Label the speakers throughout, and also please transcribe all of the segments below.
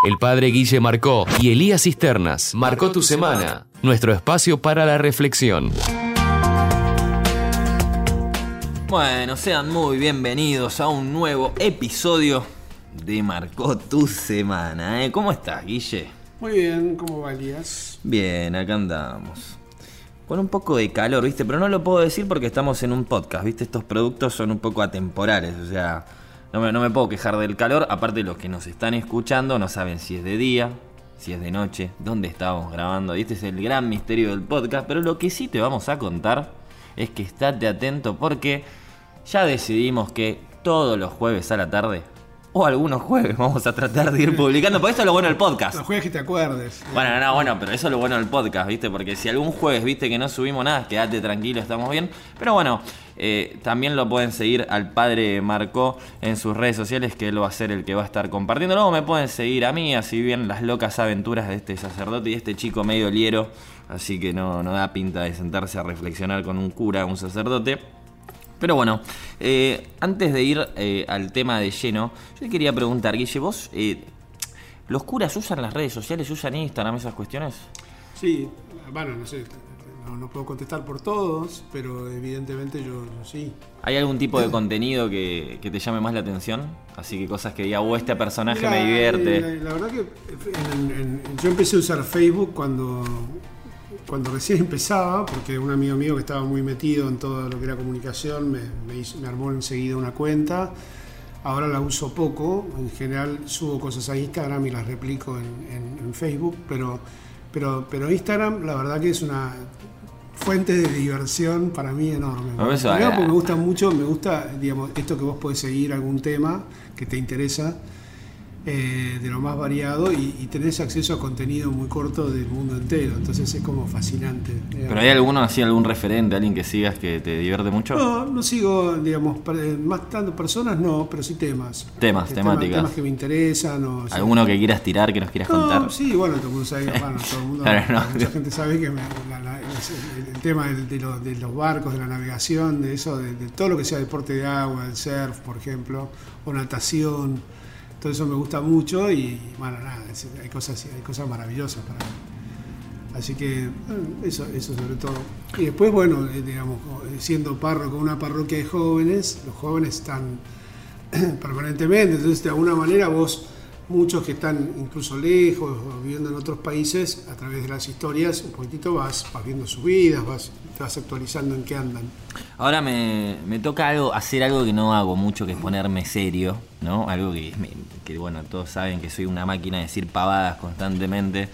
Speaker 1: El padre Guille Marcó y Elías Cisternas. Marcó tu semana. Nuestro espacio para la reflexión.
Speaker 2: Bueno, sean muy bienvenidos a un nuevo episodio de Marcó tu semana. ¿Cómo estás, Guille?
Speaker 3: Muy bien, ¿cómo va, Elías?
Speaker 2: Bien, acá andamos. Con un poco de calor, ¿viste? Pero no lo puedo decir porque estamos en un podcast, ¿viste? Estos productos son un poco atemporales, o sea, no me puedo quejar del calor. Aparte, los que nos están escuchando no saben si es de día, si es de noche, dónde estamos grabando. Y este es el gran misterio del podcast. Pero lo que sí te vamos a contar es que estate atento porque ya decidimos que todos los jueves a la tarde, o algunos jueves, vamos a tratar de ir publicando. Porque eso es lo bueno del podcast.
Speaker 3: Los jueves que te acuerdes.
Speaker 2: Bueno, pero eso es lo bueno del podcast, ¿viste? Porque si algún jueves viste que no subimos nada, quédate tranquilo, estamos bien. Pero bueno, también lo pueden seguir al padre Marcó en sus redes sociales, que él va a ser el que va a estar compartiendo. Luego me pueden seguir a mí, así bien las locas aventuras de este sacerdote y este chico medio liero. Así que no da pinta de sentarse a reflexionar con un cura, un sacerdote. Pero bueno, antes de ir al tema de lleno, yo le quería preguntar, Guille, ¿vos, los curas usan las redes sociales, usan Instagram, esas cuestiones?
Speaker 3: Sí, bueno, no sé, no puedo contestar por todos, pero evidentemente yo sí.
Speaker 2: ¿Hay algún tipo de contenido que te llame más la atención? Así que cosas que diga, este personaje
Speaker 3: Mira,
Speaker 2: me divierte.
Speaker 3: La verdad que yo empecé a usar Facebook cuando recién empezaba, porque un amigo mío que estaba muy metido en todo lo que era comunicación me armó enseguida una cuenta. Ahora la uso poco, en general subo cosas a Instagram y las replico en Facebook, pero Instagram la verdad que es una fuente de diversión para mí enorme. Primero porque me gusta mucho, digamos, esto que vos podés seguir algún tema que te interesa, de lo más variado, y tenés acceso a contenido muy corto del mundo entero, entonces es como fascinante.
Speaker 2: ¿Pero hay algún referente, alguien que sigas que te divierte mucho?
Speaker 3: No sigo, digamos, más tanto personas, no, pero sí temas.
Speaker 2: Temáticas.
Speaker 3: Temas que me interesan.
Speaker 2: ¿Alguno que quieras tirar, que nos quieras contar?
Speaker 3: Sí, bueno, todo el mundo sabe, mucha gente sabe que el tema de los barcos, de la navegación, de eso, de todo lo que sea deporte de agua, el surf, por ejemplo, o natación. Todo eso me gusta mucho y, bueno, nada, hay cosas maravillosas para mí. Así que eso sobre todo. Y después, bueno, digamos, siendo párroco de una parroquia de jóvenes, los jóvenes están permanentemente, entonces de alguna manera muchos que están incluso lejos o viviendo en otros países, a través de las historias, un poquitito vas viendo sus vidas, te vas actualizando en qué andan.
Speaker 2: Ahora me toca hacer algo que no hago mucho, que es ponerme serio, ¿no? Algo que bueno, todos saben que soy una máquina de decir pavadas constantemente.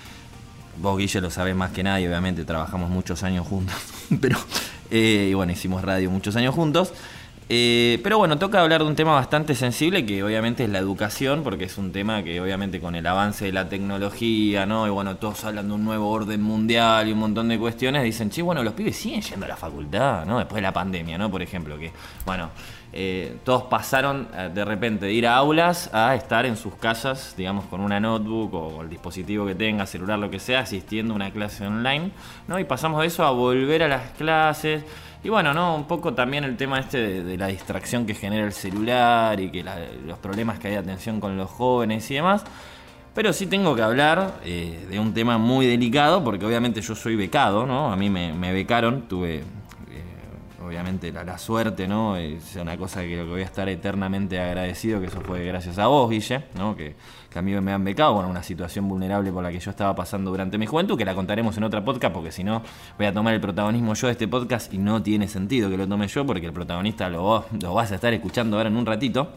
Speaker 2: Vos, Guille, lo sabés más que nadie, obviamente trabajamos muchos años juntos, pero y bueno, hicimos radio muchos años juntos. Pero bueno, toca hablar de un tema bastante sensible, que obviamente es la educación, porque es un tema que obviamente con el avance de la tecnología, ¿no? Y bueno, todos hablan de un nuevo orden mundial y un montón de cuestiones, dicen, bueno, los pibes siguen yendo a la facultad, ¿no? Después de la pandemia, ¿no? Por ejemplo, que bueno, todos pasaron de repente de ir a aulas a estar en sus casas, digamos, con una notebook o el dispositivo que tenga, celular, lo que sea, asistiendo a una clase online, ¿no? Y pasamos de eso a volver a las clases. Y bueno, ¿no? Un poco también el tema de la distracción que genera el celular y que los problemas que hay de atención con los jóvenes y demás. Pero sí tengo que hablar de un tema muy delicado, porque obviamente yo soy becado, ¿no? A mí me becaron, tuve obviamente la suerte, ¿no? Es una cosa que voy a estar eternamente agradecido, que eso fue gracias a vos, Guille, ¿no? Que a mí me han becado, bueno, una situación vulnerable por la que yo estaba pasando durante mi juventud, que la contaremos en otra podcast, porque si no voy a tomar el protagonismo yo de este podcast y no tiene sentido que lo tome yo, porque el protagonista lo vas a estar escuchando ahora en un ratito.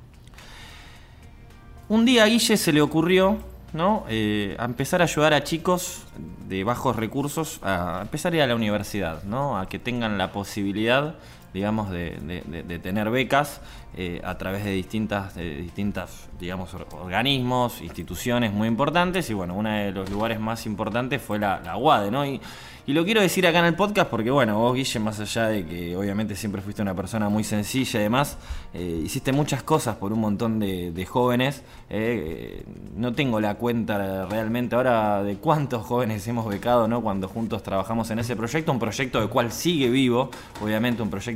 Speaker 2: Un día a Guille se le ocurrió, ¿no? A empezar a ayudar a chicos de bajos recursos a empezar a ir a la universidad, ¿no? A que tengan la posibilidad, digamos, de tener becas a través de distintas, digamos, organismos, instituciones muy importantes. Y bueno, uno de los lugares más importantes fue la UADE, ¿no? Y lo quiero decir acá en el podcast porque, bueno, vos, Guille, más allá de que obviamente siempre fuiste una persona muy sencilla y demás, hiciste muchas cosas por un montón de jóvenes. No tengo la cuenta realmente ahora de cuántos jóvenes hemos becado, ¿no? Cuando juntos trabajamos en ese proyecto, un proyecto del cual sigue vivo, obviamente un proyecto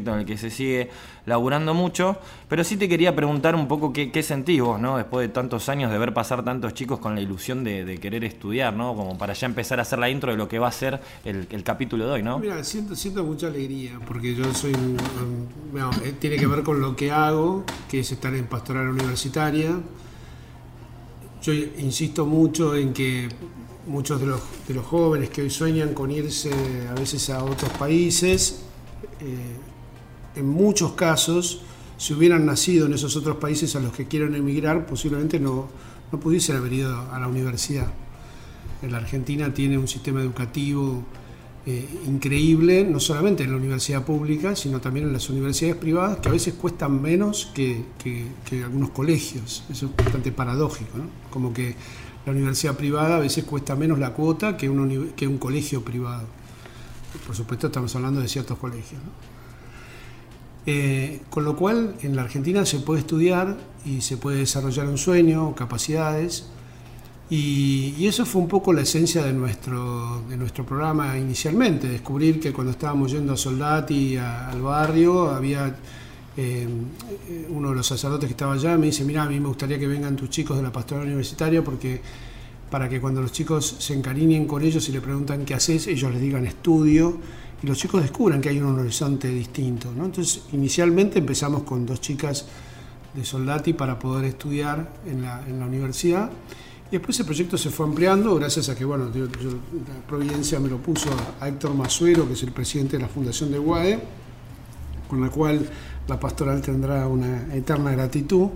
Speaker 2: proyecto en el que se sigue laburando mucho, pero sí te quería preguntar un poco qué sentís vos, ¿no? Después de tantos años de ver pasar tantos chicos con la ilusión de querer estudiar, ¿no? Como para ya empezar a hacer la intro de lo que va a ser el capítulo de hoy, ¿no?
Speaker 3: Mira, siento mucha alegría, porque yo soy tiene que ver con lo que hago, que es estar en pastoral universitaria. Yo insisto mucho en que muchos de los jóvenes que hoy sueñan con irse a veces a otros países, en muchos casos, si hubieran nacido en esos otros países a los que quieren emigrar, posiblemente no pudiesen haber ido a la universidad. La Argentina tiene un sistema educativo increíble, no solamente en la universidad pública, sino también en las universidades privadas, que a veces cuestan menos que algunos colegios. Eso es bastante paradójico, ¿no? Como que la universidad privada a veces cuesta menos la cuota que un colegio privado. Por supuesto estamos hablando de ciertos colegios, ¿no? Con lo cual en la Argentina se puede estudiar y se puede desarrollar un sueño, capacidades, y eso fue un poco la esencia de nuestro programa inicialmente, descubrir que cuando estábamos yendo a Soldati al barrio, había uno de los sacerdotes que estaba allá, me dice, mira, a mí me gustaría que vengan tus chicos de la pastoral universitaria, porque para que cuando los chicos se encariñen con ellos y le preguntan qué haces, ellos les digan estudio, y los chicos descubran que hay un horizonte distinto, ¿no? Entonces, inicialmente empezamos con 2 chicas de Soldati para poder estudiar en la universidad, y después el proyecto se fue ampliando gracias a que, bueno, la Providencia me lo puso a Héctor Masuero, que es el presidente de la Fundación de UAE, con la cual la pastoral tendrá una eterna gratitud,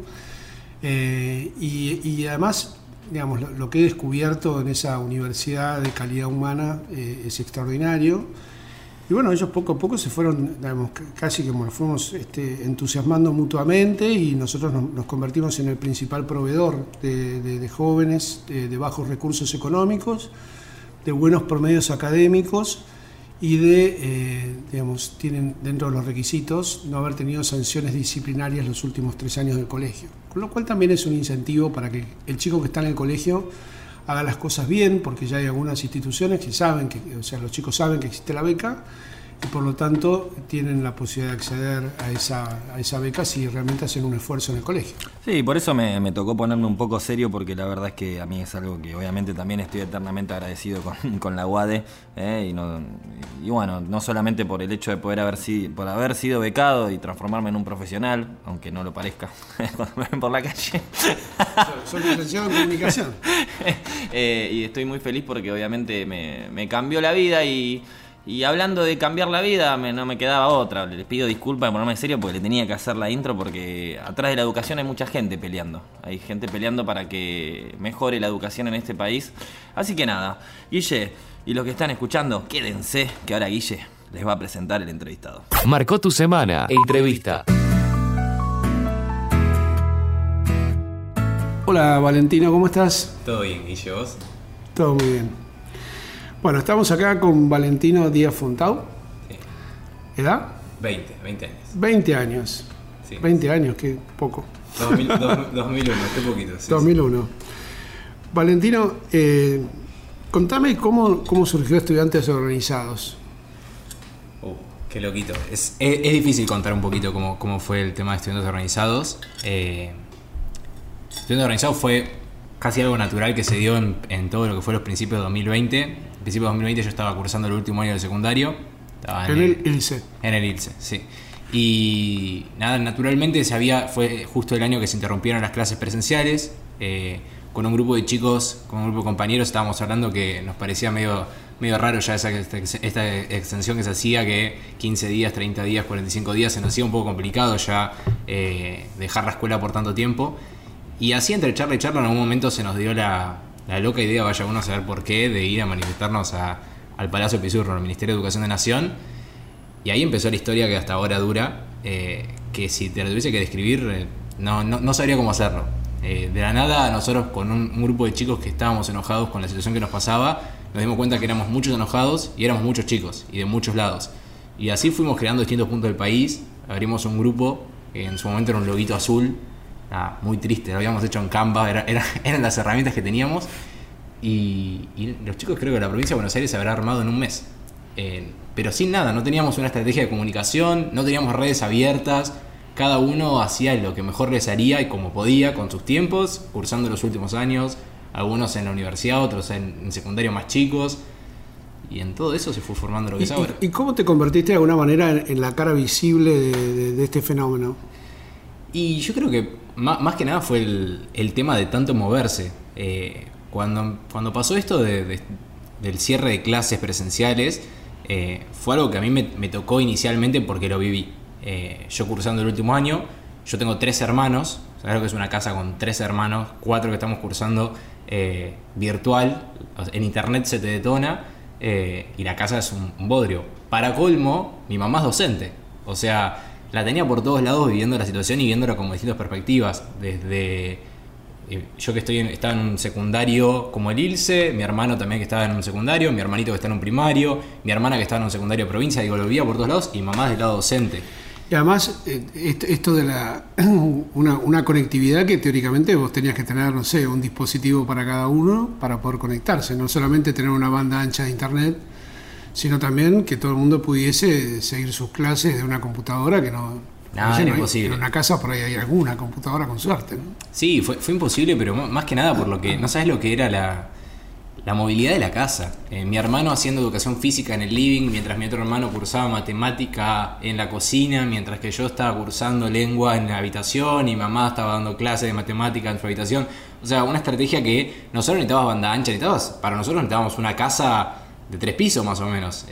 Speaker 3: y además, digamos, lo que he descubierto en esa universidad de calidad humana es extraordinario. Y bueno, ellos poco a poco se fueron, digamos, casi como nos fuimos entusiasmando mutuamente, y nosotros nos convertimos en el principal proveedor de jóvenes de bajos recursos económicos, de buenos promedios académicos, y digamos, tienen dentro de los requisitos no haber tenido sanciones disciplinarias los últimos 3 años del colegio. Con lo cual también es un incentivo para que el chico que está en el colegio haga las cosas bien, porque ya hay algunas instituciones que saben o sea, los chicos saben que existe la beca, y por lo tanto tienen la posibilidad de acceder a esa beca si realmente hacen un esfuerzo en el colegio.
Speaker 2: Sí, por eso me tocó ponerme un poco serio, porque la verdad es que a mí es algo que obviamente también estoy eternamente agradecido con la UADE, y bueno, no solamente por el hecho de por haber sido becado y transformarme en un profesional, aunque no lo parezca cuando me ven por la calle.
Speaker 3: Soy licenciado en comunicación.
Speaker 2: Y estoy muy feliz porque obviamente me cambió la vida, y hablando de cambiar la vida, no me quedaba otra. Les pido disculpas de ponerme serio porque le tenía que hacer la intro, porque atrás de la educación hay mucha gente peleando. Hay gente peleando para que mejore la educación en este país. Así que nada, Guille, y los que están escuchando, quédense, que ahora Guille les va a presentar el entrevistado.
Speaker 1: Marcó tu semana. Entrevista.
Speaker 3: Hola Valentino, ¿cómo estás?
Speaker 4: Todo bien, Guille, ¿vos?
Speaker 3: Todo muy bien. Bueno, estamos acá con Valentino Díaz Fontau.
Speaker 4: Sí.
Speaker 3: ¿Edad?
Speaker 4: 20 años.
Speaker 3: 20 años.
Speaker 4: Sí.
Speaker 3: 20 años, qué poco.
Speaker 4: 2001, qué poquito. Sí,
Speaker 3: 2001. Sí. Valentino, contame cómo surgió Estudiantes Organizados.
Speaker 4: Qué loquito. Es difícil contar un poquito cómo fue el tema de Estudiantes Organizados. Estudiantes Organizados fue casi algo natural que se dio en todo lo que fue los principios de 2020. En principios de 2020 yo estaba cursando el último año del secundario. Estaba
Speaker 3: en el ILSE. En el
Speaker 4: ILSE, sí. Y nada, naturalmente fue justo el año que se interrumpieron las clases presenciales. Con un grupo de chicos, con un grupo de compañeros, estábamos hablando que nos parecía medio raro ya esta extensión que se hacía, que 15 días, 30 días, 45 días, se nos hacía un poco complicado ya dejar la escuela por tanto tiempo. Y así entre charla y charla en algún momento se nos dio la loca idea, vaya uno a saber por qué, de ir a manifestarnos al Palacio Pizurro, al Ministerio de Educación de Nación. Y ahí empezó la historia que hasta ahora dura, que si te la tuviese que describir, no sabría cómo hacerlo. De la nada, nosotros con un grupo de chicos que estábamos enojados con la situación que nos pasaba, nos dimos cuenta que éramos muchos enojados y éramos muchos chicos y de muchos lados. Y así fuimos creando distintos puntos del país. Abrimos un grupo, en su momento era un loguito azul, muy triste, lo habíamos hecho en Canva, eran las herramientas que teníamos. Y los chicos, creo que la provincia de Buenos Aires se habrá armado en un mes. pero sin nada, no teníamos una estrategia de comunicación, no teníamos redes abiertas, cada uno hacía lo que mejor les haría y como podía, con sus tiempos, cursando los últimos años, algunos en la universidad, otros en secundario más chicos, y en todo eso se fue formando lo que es ahora.
Speaker 3: ¿Y cómo te convertiste de alguna manera en la cara visible de este fenómeno?
Speaker 4: Y yo creo que más que nada fue el tema de tanto moverse. Cuando pasó esto del cierre de clases presenciales, fue algo que a mí me tocó inicialmente porque lo viví. Yo cursando el último año, yo tengo 3 hermanos, ¿sabes lo que es una casa con 3 hermanos? 4 que estamos cursando virtual, en internet se te detona, y la casa es un bodrio. Para colmo, mi mamá es docente, o sea, la tenía por todos lados viviendo la situación y viéndola con distintas perspectivas, desde yo que estaba en un secundario como el ILSE, mi hermano también que estaba en un secundario, mi hermanito que está en un primario, mi hermana que estaba en un secundario de provincia, digo, lo vivía por todos lados, y mamá del lado docente.
Speaker 3: Y además, esto de una conectividad que teóricamente vos tenías que tener, no sé, un dispositivo para cada uno para poder conectarse, no solamente tener una banda ancha de internet, sino también que todo el mundo pudiese seguir sus clases de una computadora que no...
Speaker 4: Nada, era imposible.
Speaker 3: En una casa por ahí hay alguna computadora con suerte, ¿no?
Speaker 4: Sí, fue imposible, pero más que nada por lo que no sabes lo que era la movilidad de la casa. Mi hermano haciendo educación física en el living, mientras mi otro hermano cursaba matemática en la cocina, mientras que yo estaba cursando lengua en la habitación y mamá estaba dando clases de matemática en su habitación. O sea, una estrategia que nosotros necesitábamos banda ancha, para nosotros necesitábamos una casa de 3 pisos más o menos.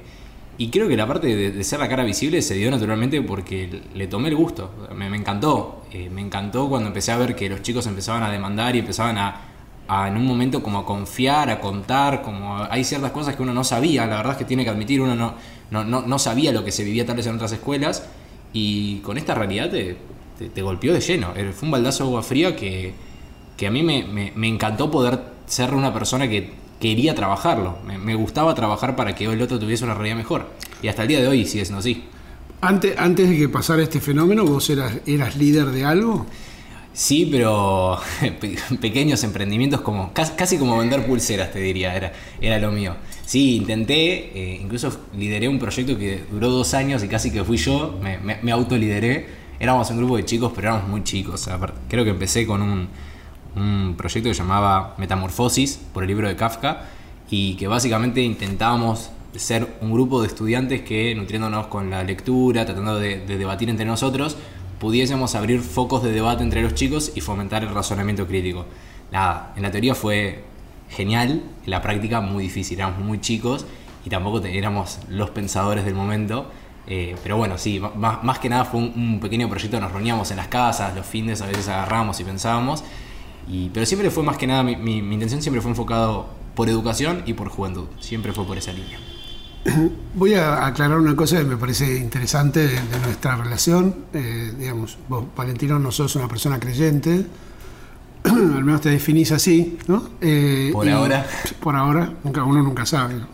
Speaker 4: Y creo que la parte de ser la cara visible se dio naturalmente porque le tomé el gusto. Me encantó. Me encantó cuando empecé a ver que los chicos empezaban a demandar y empezaban a en un momento como a confiar, a contar, como hay ciertas cosas que uno no sabía. La verdad es que tiene que admitir, uno no sabía lo que se vivía tal vez en otras escuelas, y con esta realidad te golpeó de lleno. Fue un baldazo de agua fría que a mí me encantó poder ser una persona que quería trabajarlo. Me gustaba trabajar para que el otro tuviese una realidad mejor. Y hasta el día de hoy sigue siendo así.
Speaker 3: Antes de que pasara este fenómeno, ¿vos eras líder de algo?
Speaker 4: Sí, pero pequeños emprendimientos, como casi como vender pulseras, te diría, era lo mío. Sí, intenté, incluso lideré un proyecto que duró 2 años y casi que fui yo, me autolideré. Éramos un grupo de chicos, pero éramos muy chicos. Creo que empecé con un proyecto que se llamaba Metamorfosis, por el libro de Kafka, y que básicamente intentábamos ser un grupo de estudiantes que, nutriéndonos con la lectura, tratando de debatir entre nosotros, pudiésemos abrir focos de debate entre los chicos y fomentar el razonamiento crítico. Nada, en la teoría fue genial, en la práctica muy difícil, éramos muy chicos y tampoco éramos los pensadores del momento, pero bueno, sí, más que nada fue un pequeño proyecto, nos reuníamos en las casas, los fines a veces agarrábamos y pensábamos, pero siempre fue más que nada, mi intención siempre fue enfocado por educación y por juventud, siempre fue por esa línea.
Speaker 3: Voy a aclarar una cosa que me parece interesante de nuestra relación. Digamos, vos, Valentino, no sos una persona creyente, al menos te definís así, ¿no?
Speaker 4: Ahora.
Speaker 3: Por ahora, uno nunca sabe, ¿no?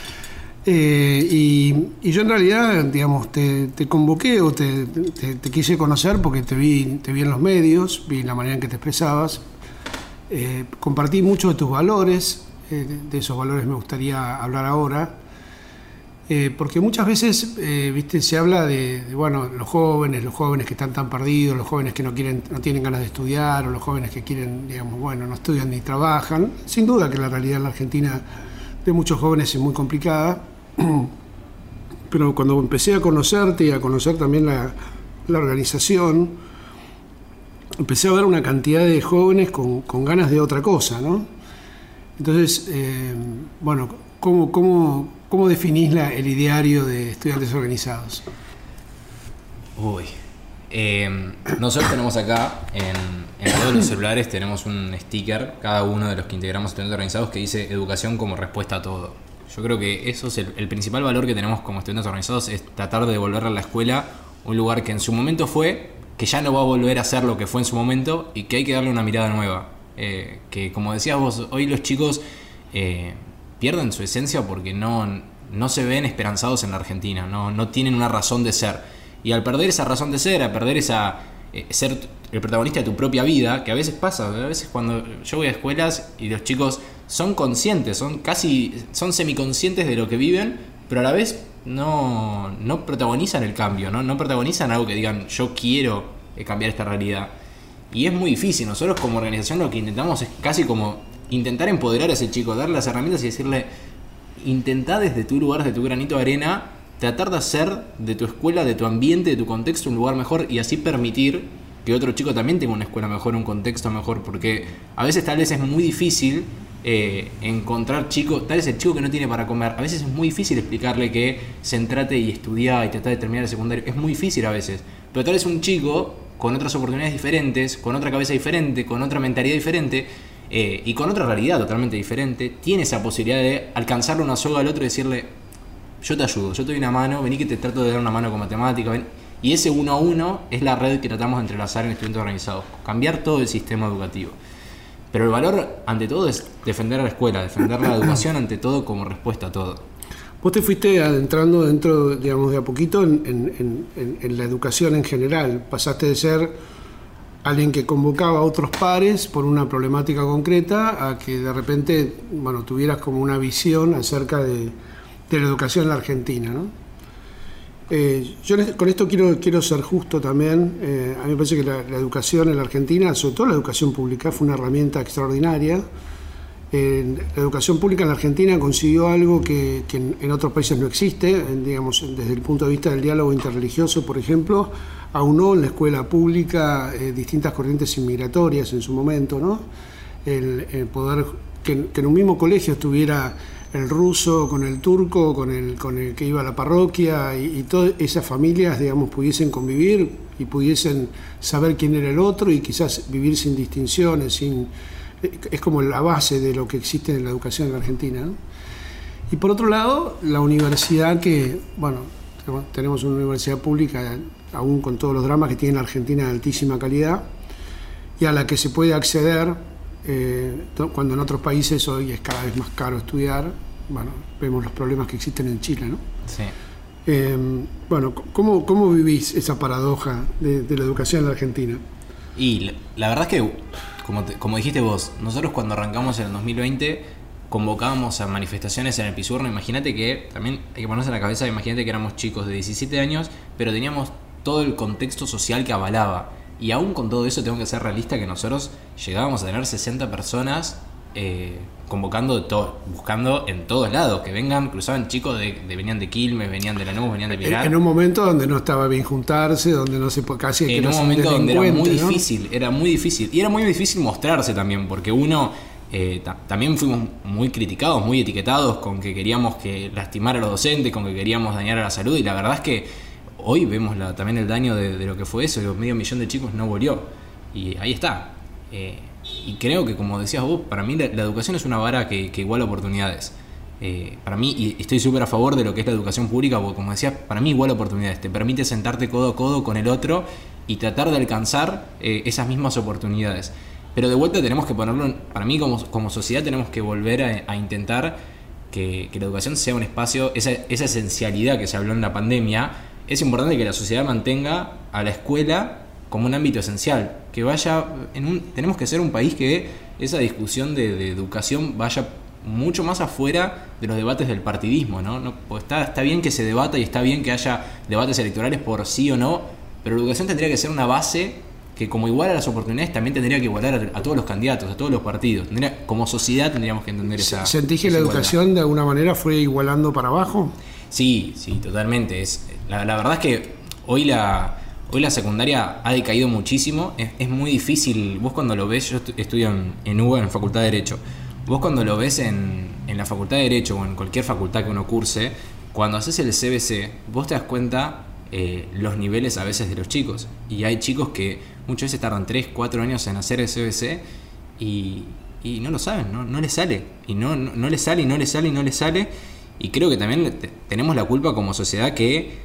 Speaker 3: Y yo en realidad, digamos, te convoqué o te quise conocer porque te vi en los medios, vi la manera en que te expresabas, compartí muchos de tus valores, de esos valores me gustaría hablar ahora. Porque muchas veces viste, se habla de los jóvenes que están tan perdidos, los jóvenes que no tienen ganas de estudiar, o los jóvenes que quieren, digamos, no estudian ni trabajan. Sin duda que la realidad en la Argentina de muchos jóvenes es muy complicada, pero cuando empecé a conocerte y a conocer también la organización, empecé a ver una cantidad de jóvenes con ganas de otra cosa, ¿no? Entonces, ¿Cómo definís el ideario de estudiantes organizados?
Speaker 4: Nosotros tenemos acá, en todos los celulares tenemos un sticker, cada uno de los que integramos estudiantes organizados, que dice educación como respuesta a todo. Yo creo que eso es el principal valor que tenemos como estudiantes organizados, es tratar de devolver a la escuela un lugar que en su momento fue, que ya no va a volver a ser lo que fue en su momento y que hay que darle una mirada nueva. Que como decías vos, hoy los chicos pierden su esencia porque no se ven esperanzados en la Argentina, no tienen una razón de ser. Y al perder esa razón de ser, a perder ser el protagonista de tu propia vida, que a veces pasa, a veces cuando yo voy a escuelas y los chicos son conscientes, son semiconscientes de lo que viven, pero a la vez no protagonizan el cambio, no protagonizan algo que digan yo quiero cambiar esta realidad. Y es muy difícil. Nosotros como organización lo que intentamos es casi como intentar empoderar a ese chico, darle las herramientas y decirle, intentá desde tu lugar, desde tu granito de arena, tratar de hacer de tu escuela, de tu ambiente, de tu contexto un lugar mejor, y así permitir que otro chico también tenga una escuela mejor, un contexto mejor, porque a veces tal vez es muy difícil encontrar chicos, tal vez el chico que no tiene para comer, a veces es muy difícil explicarle que se trate y estudiar y tratar de terminar el secundario, es muy difícil a veces, pero tal vez un chico con otras oportunidades diferentes, con otra cabeza diferente, con otra mentalidad diferente y con otra realidad totalmente diferente, tiene esa posibilidad de alcanzarle una soga al otro y decirle, yo te ayudo, yo te doy una mano, vení que te trato de dar una mano con matemática, ven. Y ese 1 a 1 es la red que tratamos de entrelazar en estudiantes organizados, cambiar todo el sistema educativo. Pero el valor ante todo es defender a la escuela, defender la educación ante todo como respuesta a todo.
Speaker 3: Vos te fuiste adentrando dentro, digamos, de a poquito en la educación en general. Pasaste de ser alguien que convocaba a otros pares por una problemática concreta a que de repente, bueno, tuvieras como una visión acerca de la educación en la Argentina, ¿no? Yo con esto quiero ser justo también. A mí me parece que la educación en la Argentina, sobre todo la educación pública, fue una herramienta extraordinaria. La educación pública en la Argentina consiguió algo que en otros países no existe, digamos, desde el punto de vista del diálogo interreligioso, por ejemplo, aunó en la escuela pública distintas corrientes inmigratorias en su momento, ¿no? El poder que en un mismo colegio estuviera el ruso con el turco, con el que iba a la parroquia, y todas esas familias, digamos, pudiesen convivir y pudiesen saber quién era el otro y quizás vivir sin distinciones, es como la base de lo que existe en la educación en la Argentina, ¿no? Y por otro lado, la universidad, que, bueno, tenemos una universidad pública, aún con todos los dramas que tiene la Argentina, de altísima calidad, y a la que se puede acceder cuando en otros países hoy es cada vez más caro estudiar. Bueno, vemos los problemas que existen en Chile, ¿no?
Speaker 4: Sí.
Speaker 3: Bueno, ¿cómo vivís esa paradoja de la educación en la Argentina?
Speaker 4: Y la verdad es que, como dijiste vos, nosotros cuando arrancamos en el 2020 convocábamos a manifestaciones en el Pisurno. Imagínate que, también hay que ponerse en la cabeza, imagínate que éramos chicos de 17 años, pero teníamos todo el contexto social que avalaba. Y aún con todo eso tengo que ser realista que nosotros llegábamos a tener 60 personas convocando, buscando en todos lados, que vengan, cruzaban chicos venían de Quilmes, venían de Lanús, venían de Pilar.
Speaker 3: En un momento donde no estaba bien juntarse, donde no se casi
Speaker 4: en
Speaker 3: que
Speaker 4: un
Speaker 3: no
Speaker 4: momento donde era muy
Speaker 3: ¿no?
Speaker 4: difícil, era muy difícil. Y era muy difícil mostrarse también, porque uno también fuimos muy criticados, muy etiquetados con que queríamos que lastimar a los docentes, con que queríamos dañar a la salud, y la verdad es que hoy vemos también el daño de lo que fue eso, y los 500.000 de chicos no volvió. Y ahí está. Y creo que, como decías vos, para mí la educación es una vara que iguala oportunidades. Para mí, y estoy súper a favor de lo que es la educación pública, porque como decía, para mí iguala oportunidades. Te permite sentarte codo a codo con el otro y tratar de alcanzar esas mismas oportunidades. Pero de vuelta tenemos que ponerlo, para mí como sociedad tenemos que volver a intentar que la educación sea un espacio, esa esencialidad que se habló en la pandemia. Es importante que la sociedad mantenga a la escuela como un ámbito esencial, que vaya tenemos que ser un país que esa discusión de educación vaya mucho más afuera de los debates del partidismo, ¿no? Pues está bien que se debata y está bien que haya debates electorales por sí o no, pero la educación tendría que ser una base que, como iguala las oportunidades, también tendría que igualar a todos los candidatos, a todos los partidos. Como sociedad tendríamos que entender esa.
Speaker 3: ¿Sentís que la educación de alguna manera fue igualando para abajo?
Speaker 4: Sí, totalmente. La verdad es que hoy la secundaria ha decaído muchísimo. Es muy difícil. Vos cuando lo ves, yo estudio en UBA, en Facultad de Derecho. Vos cuando lo ves en la Facultad de Derecho o en cualquier facultad que uno curse, cuando haces el CBC, vos te das cuenta los niveles a veces de los chicos. Y hay chicos que muchas veces tardan 3, 4 años en hacer el CBC y no lo saben, no les sale. Y no les sale, y no les sale, y no les sale. Y creo que también tenemos la culpa como sociedad que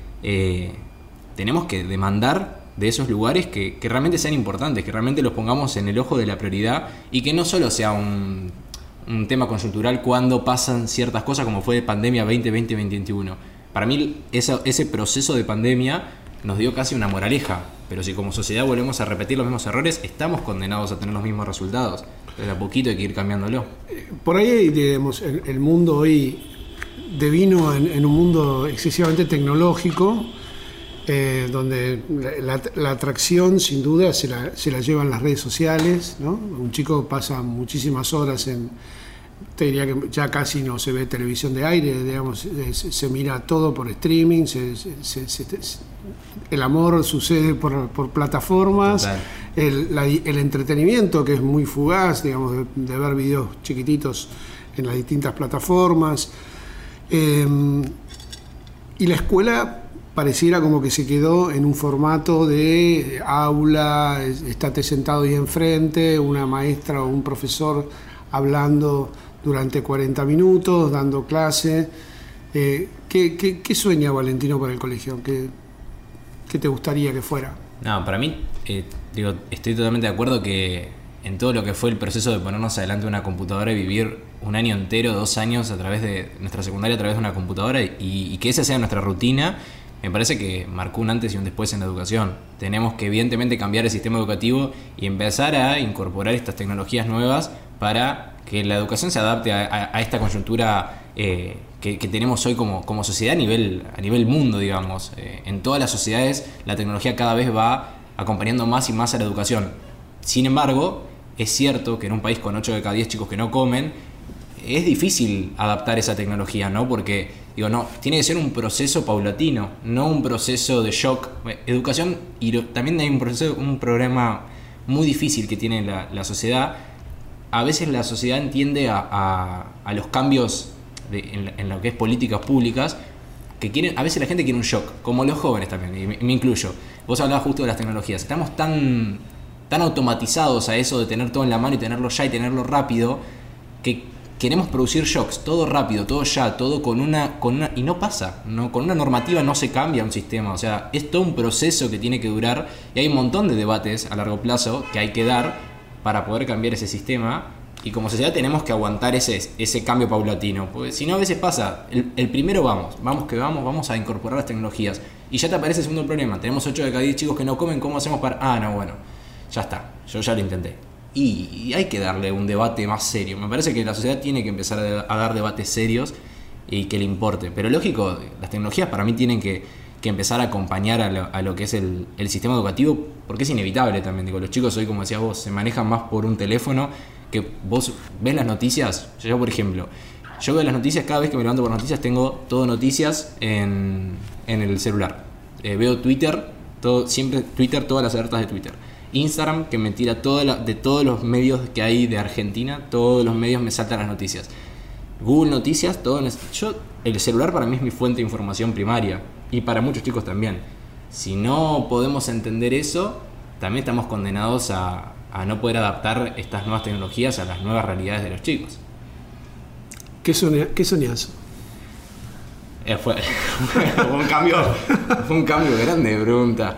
Speaker 4: tenemos que demandar de esos lugares que realmente sean importantes, que realmente los pongamos en el ojo de la prioridad y que no solo sea un tema coyuntural cuando pasan ciertas cosas como fue de pandemia 2020-2021. Para mí ese proceso de pandemia nos dio casi una moraleja, pero si como sociedad volvemos a repetir los mismos errores, estamos condenados a tener los mismos resultados. Pero a poquito hay que ir cambiándolo.
Speaker 3: Por ahí, digamos, el mundo hoy devino en un mundo excesivamente tecnológico, donde la atracción sin duda se la llevan las redes sociales, ¿no? Un chico pasa muchísimas horas te diría que ya casi no se ve televisión de aire, digamos, se mira todo por streaming, el amor sucede por plataformas, el entretenimiento, que es muy fugaz, digamos, de ver videos chiquititos en las distintas plataformas, y la escuela pareciera como que se quedó en un formato de aula, estate sentado ahí enfrente, una maestra o un profesor hablando durante 40 minutos, dando clase. ¿Qué sueña Valentino para el colegio? ¿Qué te gustaría que fuera?
Speaker 4: No, para mí, estoy totalmente de acuerdo que en todo lo que fue el proceso de ponernos adelante una computadora y vivir un año entero, 2 años a través de nuestra secundaria, a través de una computadora, y que esa sea nuestra rutina, me parece que marcó un antes y un después en la educación. Tenemos que evidentemente cambiar el sistema educativo y empezar a incorporar estas tecnologías nuevas para que la educación se adapte a esta coyuntura que tenemos hoy como sociedad a nivel mundo, digamos. En todas las sociedades la tecnología cada vez va acompañando más y más a la educación. Sin embargo, es cierto que en un país con 8 de cada 10 chicos que no comen, es difícil adaptar esa tecnología, ¿no? Porque, tiene que ser un proceso paulatino, no un proceso de shock. Educación, y también hay un problema muy difícil que tiene la sociedad. A veces la sociedad entiende a los cambios en lo que es políticas públicas, que a veces la gente quiere un shock, como los jóvenes también, y me incluyo. Vos hablabas justo de las tecnologías. Estamos tan automatizados a eso de tener todo en la mano y tenerlo ya y tenerlo rápido, que queremos producir shocks, todo rápido, todo ya, todo con una y no pasa, ¿no? Con una normativa no se cambia un sistema, o sea, es todo un proceso que tiene que durar, y hay un montón de debates a largo plazo que hay que dar para poder cambiar ese sistema, y como sociedad tenemos que aguantar ese cambio paulatino, porque si no a veces pasa, el primero vamos a incorporar las tecnologías, y ya te aparece el segundo problema, tenemos 8 de cada 10 chicos que no comen, ¿cómo hacemos para...? Ya está, yo ya lo intenté. Y hay que darle un debate más serio. Me parece que la sociedad tiene que empezar a dar debates serios y que le importe. Pero lógico, las tecnologías para mí tienen que empezar a acompañar a lo que es el sistema educativo, porque es inevitable también. Digo, los chicos hoy, como decías vos, se manejan más por un teléfono, que vos ves las noticias. Yo, por ejemplo, veo las noticias, cada vez que me levanto por noticias tengo todo noticias en el celular. Veo Twitter, siempre Twitter, todas las alertas de Twitter. Instagram, que me tira de todos los medios que hay de Argentina, todos los medios me saltan las noticias. Google Noticias, el celular para mí es mi fuente de información primaria, y para muchos chicos también. Si no podemos entender eso, también estamos condenados a no poder adaptar estas nuevas tecnologías a las nuevas realidades de los chicos.
Speaker 3: ¿Qué soñás?
Speaker 4: Fue un cambio grande de pregunta.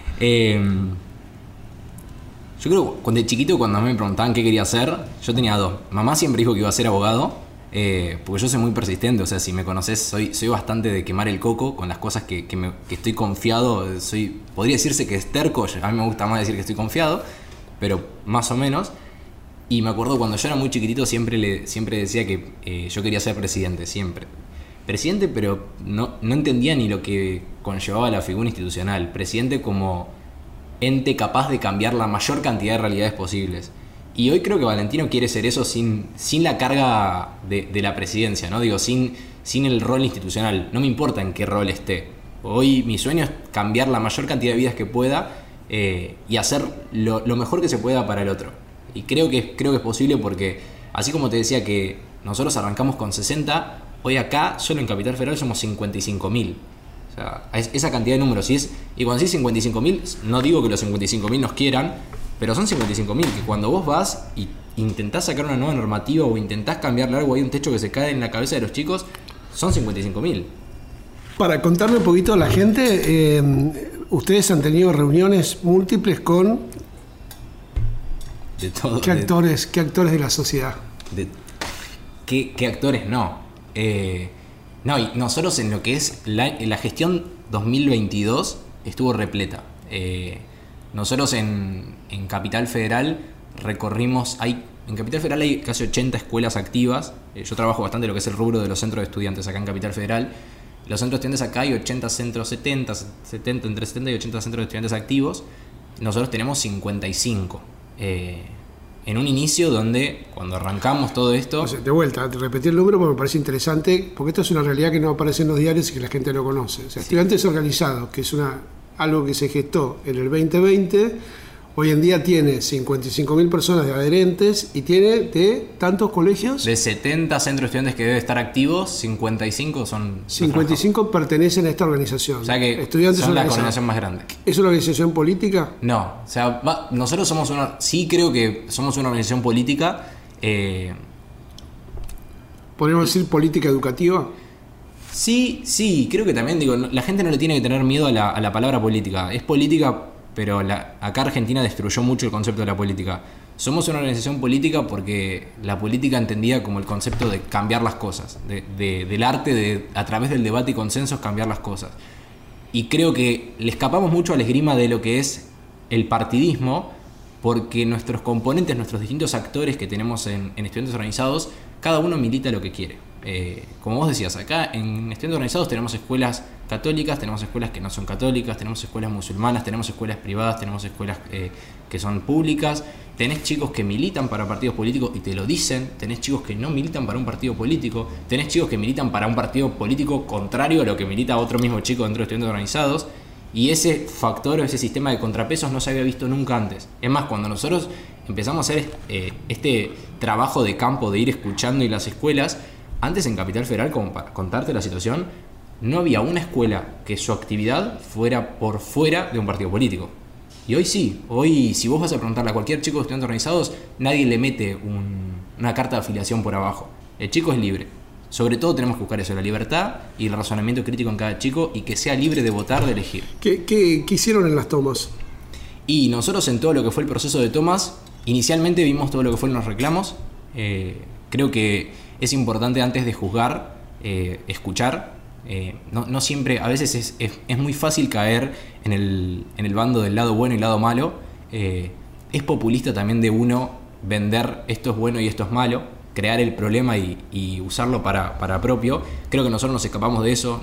Speaker 4: Yo creo que cuando de chiquito, cuando me preguntaban qué quería hacer, yo tenía 2. Mamá siempre dijo que iba a ser abogado, porque yo soy muy persistente, o sea, si me conoces, soy bastante de quemar el coco con las cosas que estoy confiado. Podría decirse que es terco, a mí me gusta más decir que estoy confiado, pero más o menos. Y me acuerdo cuando yo era muy chiquitito siempre decía que yo quería ser presidente, siempre. Presidente, pero no entendía ni lo que conllevaba la figura institucional. Presidente como ente capaz de cambiar la mayor cantidad de realidades posibles. Y hoy creo que Valentino quiere ser eso sin la carga de la presidencia, ¿no? Digo, sin el rol institucional. No me importa en qué rol esté. Hoy mi sueño es cambiar la mayor cantidad de vidas que pueda, y hacer lo mejor que se pueda para el otro. Y creo que es posible, porque así como te decía que nosotros arrancamos con 60, hoy acá, solo en Capital Federal, somos 55.000. O sea, esa cantidad de números. Y cuando decís 55.000, no digo que los 55.000 nos quieran, pero son 55.000 que cuando vos vas y intentás sacar una nueva normativa o intentás cambiarle algo, hay un techo que se cae en la cabeza de los chicos, son 55.000.
Speaker 3: Para contarle un poquito a la gente, ustedes han tenido reuniones múltiples con...
Speaker 4: De todo.
Speaker 3: ¿Qué actores de la sociedad?
Speaker 2: ¿Qué actores no? No, y nosotros en lo que es la gestión 2022 estuvo repleta. Nosotros en Capital Federal recorrimos, hay
Speaker 4: en Capital Federal hay casi 80 escuelas activas. Yo trabajo bastante lo que es el rubro de los centros de estudiantes acá en Capital Federal. Los centros de estudiantes acá hay 80 centros, 70, entre 70 y 80 centros de estudiantes activos. Nosotros tenemos 55. En un inicio donde, cuando arrancamos todo esto...
Speaker 3: O sea, de vuelta, repetir el número porque me parece interesante, porque esto es una realidad que no aparece en los diarios y que la gente no conoce. O sea, estudiantes organizados, que es algo que se gestó en el 2020, hoy en día tiene 55.000 personas de adherentes y tiene de tantos colegios.
Speaker 4: De 70 centros de estudiantes que deben estar activos, 55 son...
Speaker 3: 55 pertenecen a esta organización.
Speaker 4: O sea que
Speaker 3: estudiantes
Speaker 4: son la organización más grande.
Speaker 3: ¿Es una organización política?
Speaker 4: No, o sea, nosotros somos sí creo que somos una organización política.
Speaker 3: ¿Podríamos decir política educativa?
Speaker 4: Sí, creo que también, la gente no le tiene que tener miedo a la palabra política. Es política, pero acá Argentina destruyó mucho el concepto de la política. Somos una organización política porque la política entendía como el concepto de cambiar las cosas, del arte de, a través del debate y consensos, cambiar las cosas. Y creo que le escapamos mucho al esgrima de lo que es el partidismo, porque nuestros componentes, nuestros distintos actores que tenemos en estudiantes organizados, cada uno milita lo que quiere. Como vos decías, acá en estudiantes organizados tenemos escuelas católicas, tenemos escuelas que no son católicas, tenemos escuelas musulmanas, tenemos escuelas privadas, tenemos escuelas que son públicas, tenés chicos que militan para partidos políticos y te lo dicen, tenés chicos que no militan para un partido político, tenés chicos que militan para un partido político contrario a lo que milita otro mismo chico dentro de estudiantes organizados, y ese factor o ese sistema de contrapesos no se había visto nunca antes. Es más, cuando nosotros empezamos a hacer este trabajo de campo de ir escuchando en las escuelas, antes en Capital Federal, como para contarte la situación, no había una escuela que su actividad fuera por fuera de un partido político. Y hoy sí, hoy si vos vas a preguntarle a cualquier chico de estudiantes organizados, nadie le mete una carta de afiliación por abajo. El chico es libre. Sobre todo tenemos que buscar eso, la libertad y el razonamiento crítico en cada chico y que sea libre de votar, de elegir.
Speaker 3: ¿Qué hicieron en las tomas?
Speaker 4: Y nosotros en todo lo que fue el proceso de tomas, inicialmente vimos todo lo que fueron los reclamos. Creo que es importante antes de juzgar, escuchar. No siempre, a veces es muy fácil caer en el bando del lado bueno y lado malo. Es populista también de uno vender esto es bueno y esto es malo, crear el problema y usarlo para propio. Creo que nosotros nos escapamos de eso.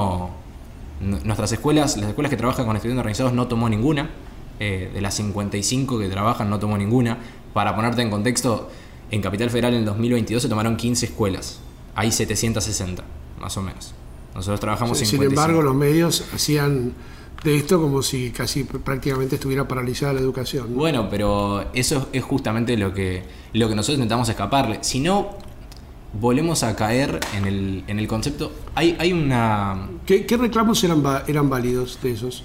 Speaker 4: Nuestras escuelas, las escuelas que trabajan con estudiantes organizados, no tomó ninguna. De las 55 que trabajan, no tomó ninguna. Para ponerte en contexto, en Capital Federal en 2022 se tomaron 15 escuelas. Hay 760, más o menos. Nosotros trabajamos 55.
Speaker 3: Sin embargo, los medios hacían de esto como si casi prácticamente estuviera paralizada la educación, ¿no?
Speaker 4: Bueno, pero eso es justamente lo que nosotros intentamos escaparle. Si no, volvemos a caer en el concepto. Hay una...
Speaker 3: ¿Qué reclamos eran válidos de esos?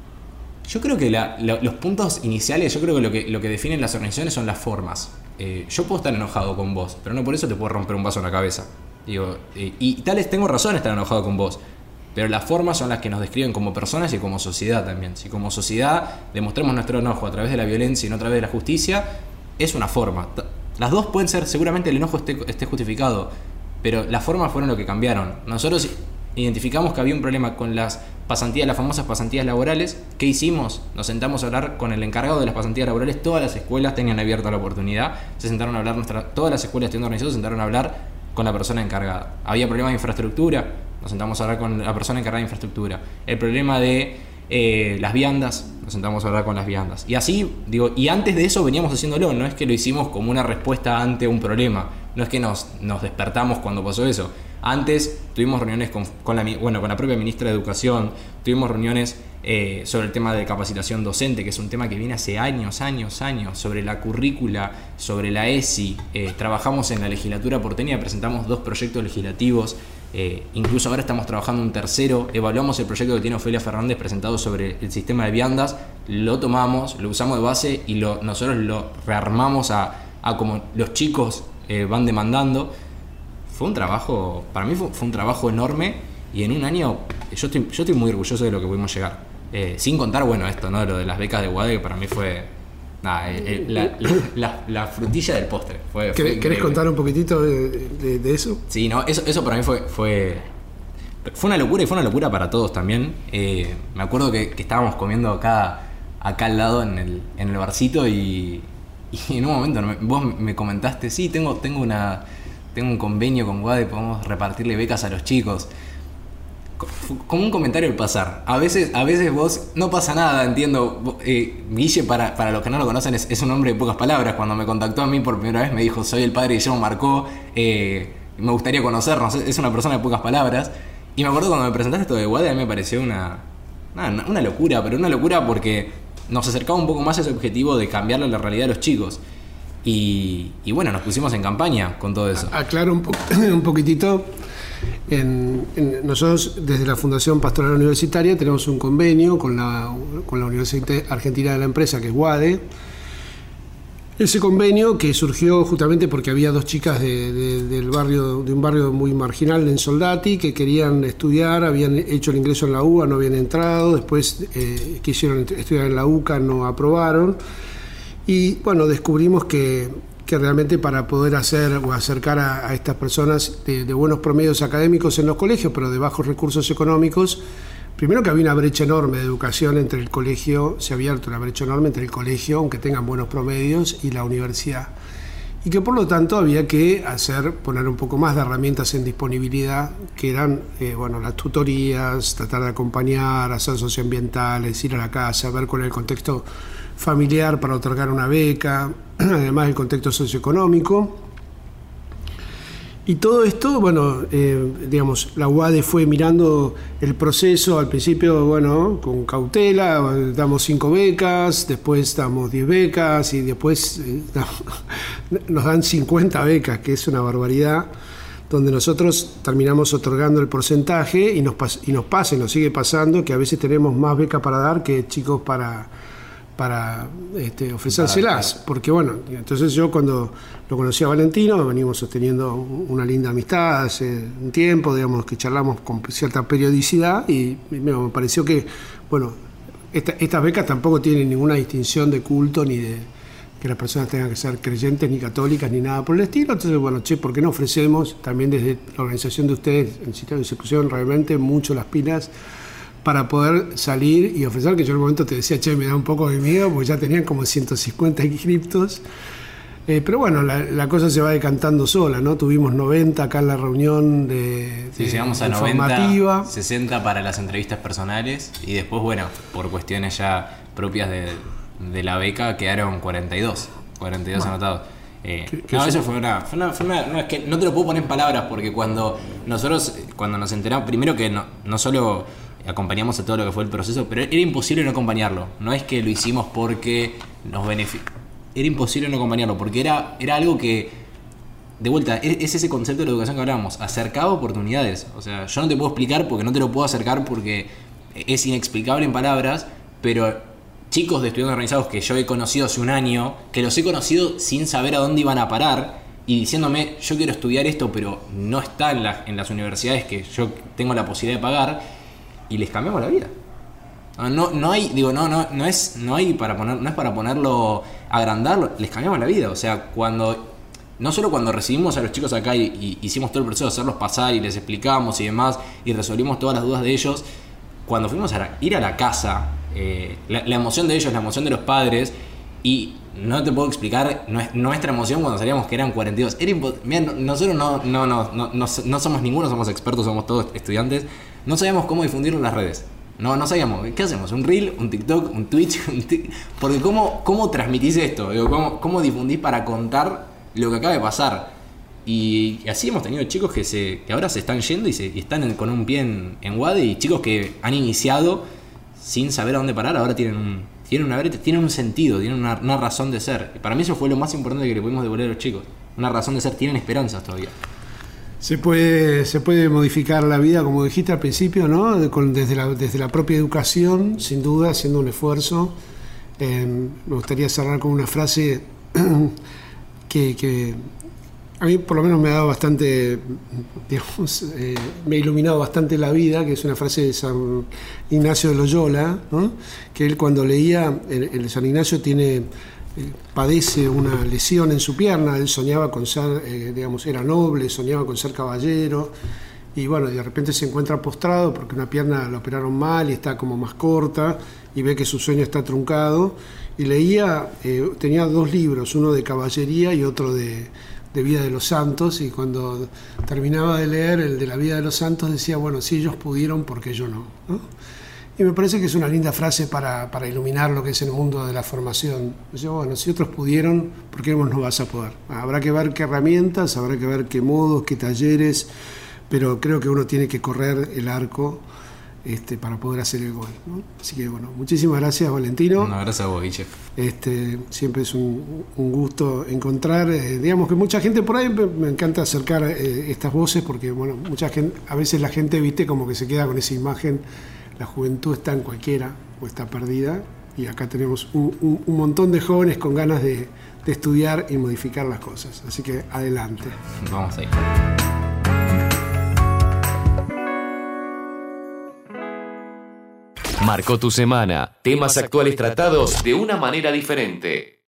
Speaker 4: Yo creo que los puntos iniciales, yo creo que lo que definen las organizaciones son las formas. Yo puedo estar enojado con vos, pero no por eso te puedo romper un vaso en la cabeza. Y tal vez tengo razón de estar enojado con vos, pero las formas son las que nos describen como personas y como sociedad también. Si como sociedad demostramos nuestro enojo a través de la violencia y no a través de la justicia, es una forma. Las dos pueden ser, seguramente el enojo esté justificado, pero las formas fueron lo que cambiaron. Nosotros identificamos que había un problema con las pasantías, las famosas pasantías laborales. ¿Qué hicimos? Nos sentamos a hablar con el encargado de las pasantías laborales. Todas las escuelas tenían abierta la oportunidad. Se sentaron a hablar, todas las escuelas estudiantes organizadas se sentaron a hablar con la persona encargada. Había problemas de infraestructura, nos sentamos a hablar con la persona encargada de infraestructura. El problema de las viandas, nos sentamos a hablar con las viandas. Y así, y antes de eso veníamos haciéndolo. No es que lo hicimos como una respuesta ante un problema. No es que nos despertamos cuando pasó eso. Antes tuvimos reuniones con la propia ministra de Educación, tuvimos reuniones sobre el tema de capacitación docente, que es un tema que viene hace años, sobre la currícula, sobre la ESI. Trabajamos en la legislatura porteña, presentamos 2 proyectos legislativos, incluso ahora estamos trabajando un tercero. Evaluamos el proyecto que tiene Ofelia Fernández presentado sobre el sistema de viandas, lo tomamos, lo usamos de base y nosotros lo rearmamos a como los chicos van demandando. Fue un trabajo, para mí fue un trabajo enorme, y en un año yo estoy muy orgulloso de lo que pudimos llegar. Sin contar, esto, ¿no? Lo de las becas de UADE, que para mí fue la frutilla del postre.
Speaker 3: ¿Querés contar un poquitito de eso?
Speaker 4: Sí, no, eso para mí fue una locura, y fue una locura para todos también. Me acuerdo que estábamos comiendo acá al lado en el barcito, y Y en un momento vos me comentaste, sí, tengo un convenio con UADE, podemos repartirle becas a los chicos. Como un comentario al pasar. A veces vos, no pasa nada, entiendo. Guille, para los que no lo conocen, es un hombre de pocas palabras. Cuando me contactó a mí por primera vez me dijo, soy el padre de Guillermo Marcó, me gustaría conocernos. Es una persona de pocas palabras. Y me acuerdo cuando me presentaste esto de UADE, a mí me pareció una locura, pero una locura porque nos acercaba un poco más a ese objetivo de cambiarle la realidad a los chicos. Y bueno, nos pusimos en campaña con todo eso.
Speaker 3: Aclaro un poquitito. Nosotros desde la Fundación Pastoral Universitaria tenemos un convenio con la Universidad Argentina de la Empresa, que es UADE. Ese convenio que surgió justamente porque había dos chicas de un barrio muy marginal en Soldati que querían estudiar, habían hecho el ingreso en la UBA, no habían entrado, después quisieron estudiar en la UCA, no aprobaron. Y bueno, descubrimos que realmente para poder hacer o acercar a estas personas de buenos promedios académicos en los colegios, pero de bajos recursos económicos, primero que había una brecha enorme de educación entre el colegio, se ha abierto una brecha enorme entre el colegio, aunque tengan buenos promedios, y la universidad. Y que por lo tanto había que poner un poco más de herramientas en disponibilidad, que eran las tutorías, tratar de acompañar, hacer socioambientales, ir a la casa, ver cuál es el contexto familiar para otorgar una beca, además el contexto socioeconómico. Y todo esto, la UADE fue mirando el proceso al principio, con cautela, damos 5 becas, después damos 10 becas y después nos dan 50 becas, que es una barbaridad, donde nosotros terminamos otorgando el porcentaje y nos sigue pasando que a veces tenemos más becas para dar que chicos para ofrecérselas, porque entonces yo cuando lo conocí a Valentino venimos sosteniendo una linda amistad hace un tiempo, digamos que charlamos con cierta periodicidad y me pareció que estas becas tampoco tienen ninguna distinción de culto ni de que las personas tengan que ser creyentes ni católicas ni nada por el estilo. Entonces ¿por qué no ofrecemos también desde la organización de ustedes? Se pusieron realmente mucho las pilas para poder salir y ofrecer, que yo en un momento te decía, me da un poco de miedo, porque ya tenían como 150 inscriptos, pero la cosa se va decantando sola, ¿no? Tuvimos 90 acá en la reunión
Speaker 4: llegamos a 90, 60 para las entrevistas personales, y después, por cuestiones ya propias de la beca, quedaron 42 anotados. Eso fue una no, es que no te lo puedo poner en palabras, porque cuando nos enteramos, primero que no solo acompañamos a todo lo que fue el proceso, pero era imposible no acompañarlo. No es que lo hicimos porque nos benefició. Era imposible no acompañarlo, porque era algo que, de vuelta, es ese concepto de la educación que hablábamos, acercaba oportunidades. O sea, yo no te puedo explicar porque no te lo puedo acercar porque es inexplicable en palabras, pero chicos de estudiantes organizados que yo he conocido hace un año, que los he conocido sin saber a dónde iban a parar y diciéndome, yo quiero estudiar esto, pero no está en las universidades que yo tengo la posibilidad de pagar, y les cambiamos la vida. No es para ponerlo, agrandarlo, les cambiamos la vida. O sea, no solo cuando recibimos a los chicos acá y hicimos todo el proceso de hacerlos pasar y les explicamos y demás y resolvimos todas las dudas de ellos, cuando fuimos a ir a la casa, la emoción de ellos, la emoción de los padres, y no te puedo explicar nuestra emoción cuando salíamos, que eran 42. Mira, nosotros no somos ninguno, somos expertos, somos todos estudiantes. No sabíamos cómo difundirlo en las redes. No sabíamos. ¿Qué hacemos? ¿Un reel? ¿Un TikTok? ¿Un Twitch? Porque ¿cómo transmitís esto? ¿Cómo difundís para contar lo que acaba de pasar? Y así hemos tenido chicos que ahora se están yendo y están con un pie en UADE, y chicos que han iniciado sin saber a dónde parar, ahora tienen un sentido, tienen una razón de ser. Para mí eso fue lo más importante que le pudimos devolver a los chicos. Una razón de ser, tienen esperanzas todavía.
Speaker 3: Se puede modificar la vida, como dijiste al principio, ¿no? Desde la propia educación, sin duda, haciendo un esfuerzo. Me gustaría cerrar con una frase que a mí por lo menos me ha dado bastante, me ha iluminado bastante la vida, que es una frase de San Ignacio de Loyola, ¿no? Que él cuando leía, el San Ignacio padece una lesión en su pierna, él soñaba con ser, era noble, soñaba con ser caballero, y de repente se encuentra postrado porque una pierna la operaron mal y está como más corta, y ve que su sueño está truncado, y leía, tenía 2 libros, uno de caballería y otro de vida de los santos, y cuando terminaba de leer el de la vida de los santos decía, bueno, si ellos pudieron, ¿por qué yo no? Y me parece que es una linda frase para iluminar lo que es el mundo de la formación. Yo, bueno, si otros pudieron, ¿por qué vos no vas a poder? Habrá que ver qué herramientas, habrá que ver qué modos, qué talleres, pero creo que uno tiene que correr el arco para poder hacer el gol, ¿no? Así que bueno, muchísimas gracias, Valentino.
Speaker 4: Un abrazo a vos, Guille.
Speaker 3: Siempre es un gusto encontrar, digamos que mucha gente por ahí me encanta acercar estas voces, porque bueno, mucha gente, a veces la gente, viste, como que se queda con esa imagen, la juventud está en cualquiera o está perdida, y acá tenemos un montón de jóvenes con ganas de estudiar y modificar las cosas, así que adelante.
Speaker 4: Vamos ahí.
Speaker 1: Marcó tu semana. Temas actuales tratados de una manera diferente.